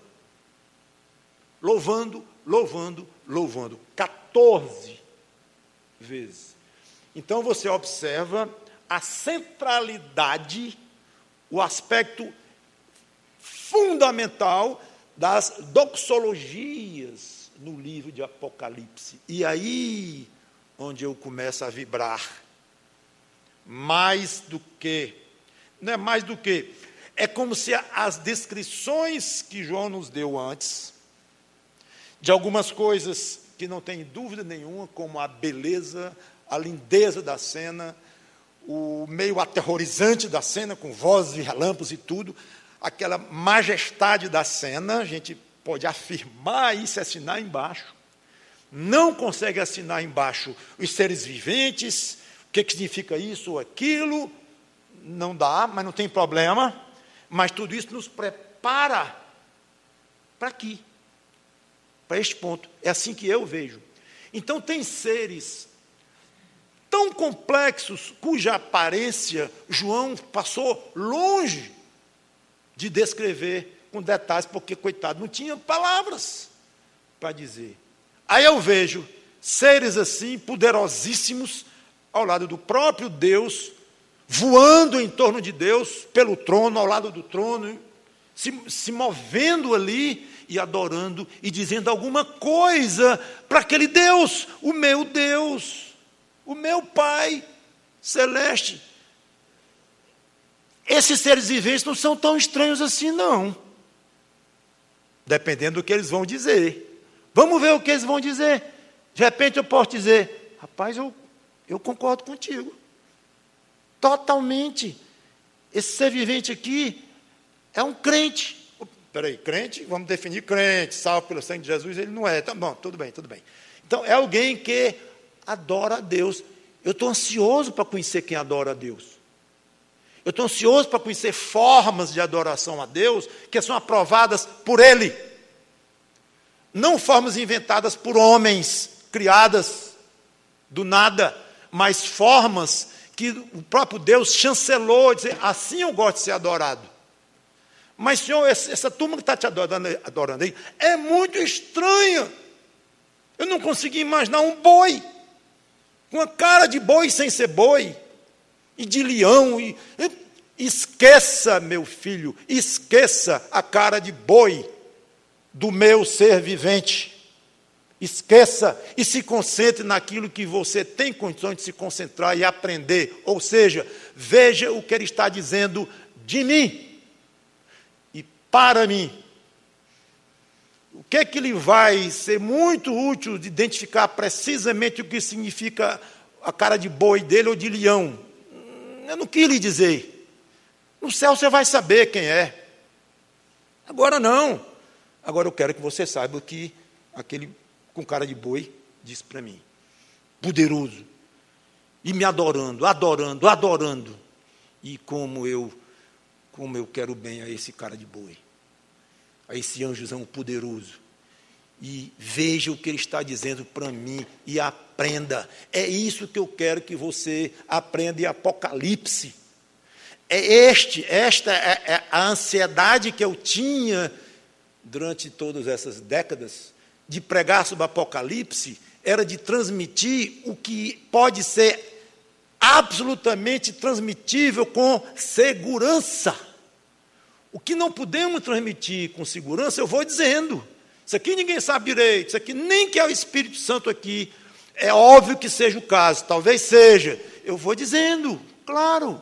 14 vezes. Então você observa a centralidade, o aspecto fundamental das doxologias no livro de Apocalipse. E aí, onde eu começo a vibrar, mais do que, não é mais do que, é como se as descrições que João nos deu antes, de algumas coisas que não tem dúvida nenhuma, como a beleza, a lindeza da cena, o meio aterrorizante da cena, com vozes e relâmpagos e tudo, aquela majestade da cena, a gente pode afirmar isso, assinar embaixo. Não consegue assinar embaixo os seres viventes, o que significa isso ou aquilo, não dá, mas não tem problema. Mas tudo isso nos prepara para aqui, para este ponto. É assim que eu vejo. Então, tem seres tão complexos, cuja aparência João passou longe de descrever com detalhes, porque, coitado, não tinha palavras para dizer. Aí eu vejo seres assim, poderosíssimos, ao lado do próprio Deus, voando em torno de Deus, pelo trono, ao lado do trono, se movendo ali e adorando e dizendo alguma coisa para aquele Deus, o meu Pai celeste. Esses seres viventes não são tão estranhos assim, não. Dependendo do que eles vão dizer. Vamos ver o que eles vão dizer. De repente eu posso dizer, rapaz, eu concordo contigo. Totalmente. Esse ser vivente aqui é um crente. Espera crente? Vamos definir crente, salvo pelo sangue de Jesus, ele não é. Tá bom, tudo bem. Então, é alguém que adora a Deus. Eu estou ansioso para conhecer quem adora a Deus. Eu estou ansioso para conhecer formas de adoração a Deus que são aprovadas por Ele. Não formas inventadas por homens, criadas do nada, mas formas que o próprio Deus chancelou, dizer, assim eu gosto de ser adorado. Mas, Senhor, essa turma que está te adorando aí é muito estranha. Eu não consegui imaginar um boi, com a cara de boi sem ser boi, e de leão. Esqueça, meu filho, esqueça a cara de boi do meu ser vivente. Esqueça e se concentre naquilo que você tem condições de se concentrar e aprender. Ou seja, veja o que ele está dizendo de mim e para mim. O que é que lhe vai ser muito útil de identificar precisamente o que significa a cara de boi dele ou de leão? Eu não quis lhe dizer. No céu você vai saber quem é. Agora não. Agora eu quero que você saiba o que aquele com cara de boi disse para mim. Poderoso. E me adorando. E como eu quero bem a esse cara de boi. A esse anjozão poderoso. E veja o que ele está dizendo para mim e aprenda. É isso que eu quero que você aprenda em Apocalipse. Esta é a ansiedade que eu tinha durante todas essas décadas de pregar sobre Apocalipse, era de transmitir o que pode ser absolutamente transmitível com segurança. O que não podemos transmitir com segurança, eu vou dizendo. Isso aqui ninguém sabe direito, isso aqui nem que é o Espírito Santo aqui. É óbvio que seja o caso, talvez seja. Eu vou dizendo, claro.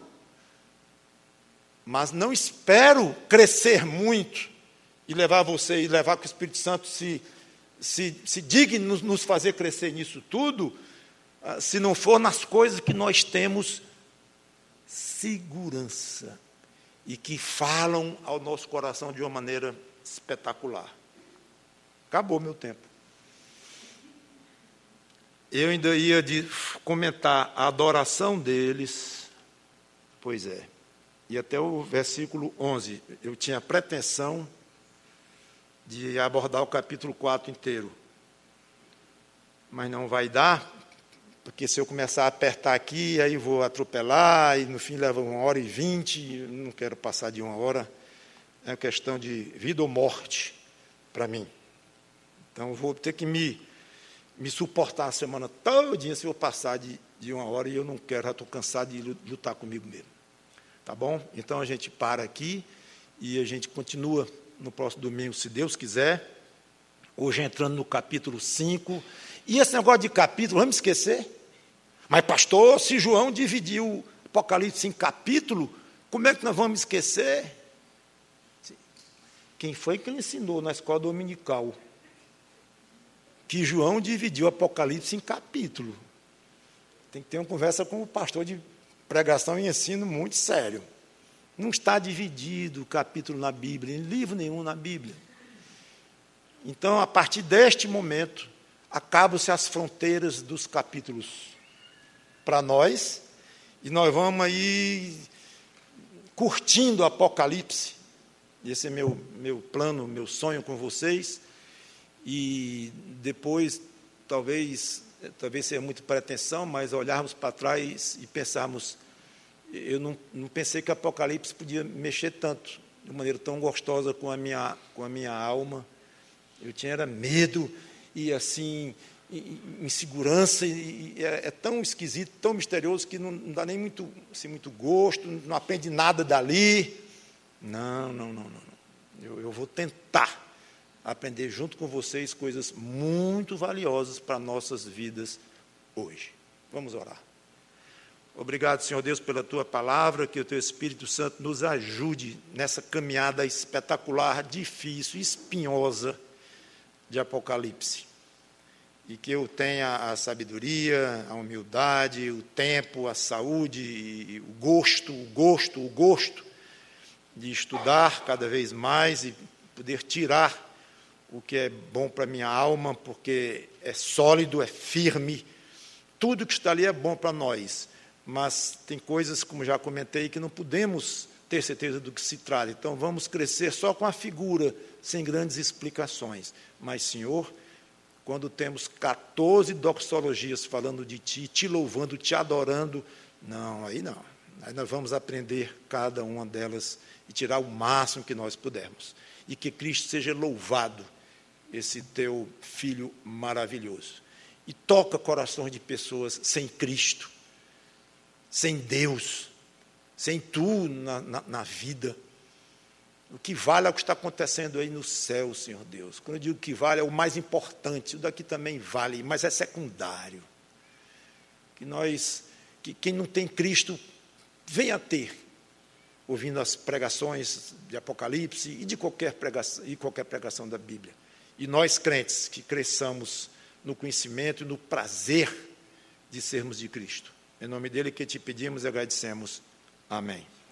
Mas não espero crescer muito e levar você, e levar que o Espírito Santo se digne nos fazer crescer nisso tudo, se não for nas coisas que nós temos segurança e que falam ao nosso coração de uma maneira espetacular. Acabou meu tempo. Eu ainda ia comentar a adoração deles, pois é, e até o versículo 11, eu tinha pretensão de abordar o capítulo 4 inteiro, mas não vai dar, porque se eu começar a apertar aqui, aí vou atropelar, e no fim leva 1h20, não quero passar de 1 hora, é uma questão de vida ou morte para mim. Então, eu vou ter que me suportar a semana todinha se eu passar de 1 hora, e eu não quero, já estou cansado de lutar comigo mesmo. Tá bom? Então, a gente para aqui, e a gente continua no próximo domingo, se Deus quiser, hoje entrando no capítulo 5, e esse negócio de capítulo, vamos esquecer? Mas, pastor, se João dividiu o Apocalipse em capítulo, como é que nós vamos esquecer? Quem foi que ele ensinou na escola dominical que João dividiu o Apocalipse em capítulo? Tem que ter uma conversa com o pastor de pregação e ensino muito sério. Não está dividido o capítulo na Bíblia, em livro nenhum na Bíblia. Então, a partir deste momento, acabam-se as fronteiras dos capítulos para nós, e nós vamos aí curtindo o Apocalipse. Esse é meu plano, meu sonho com vocês. E depois, talvez seja muito pretensão, mas olharmos para trás e pensarmos, eu não pensei que o Apocalipse podia mexer tanto, de maneira tão gostosa com a minha alma. Eu tinha era medo e assim, insegurança, e é tão esquisito, tão misterioso, que não dá nem muito gosto, não aprende nada dali. Não. Eu vou tentar aprender junto com vocês coisas muito valiosas para nossas vidas hoje. Vamos orar. Obrigado, Senhor Deus, pela Tua palavra, que o Teu Espírito Santo nos ajude nessa caminhada espetacular, difícil, espinhosa de Apocalipse. E que eu tenha a sabedoria, a humildade, o tempo, a saúde, o gosto de estudar cada vez mais e poder tirar o que é bom para a minha alma, porque é sólido, é firme. Tudo que está ali é bom para nós, mas tem coisas, como já comentei, que não podemos ter certeza do que se trata. Então, vamos crescer só com a figura, sem grandes explicações. Mas, Senhor, quando temos 14 doxologias falando de Ti, Te louvando, Te adorando, aí não. Aí nós vamos aprender cada uma delas e tirar o máximo que nós pudermos. E que Cristo seja louvado, esse Teu Filho maravilhoso. E toca corações de pessoas sem Cristo, sem Deus, sem Tu na vida. O que vale é o que está acontecendo aí no céu, Senhor Deus. Quando eu digo que vale, é o mais importante. O daqui também vale, mas é secundário. Que quem não tem Cristo, venha ter, ouvindo as pregações de Apocalipse e de qualquer pregação da Bíblia. E nós, crentes, que cresçamos no conhecimento e no prazer de sermos de Cristo. Em nome dele que te pedimos e agradecemos. Amém.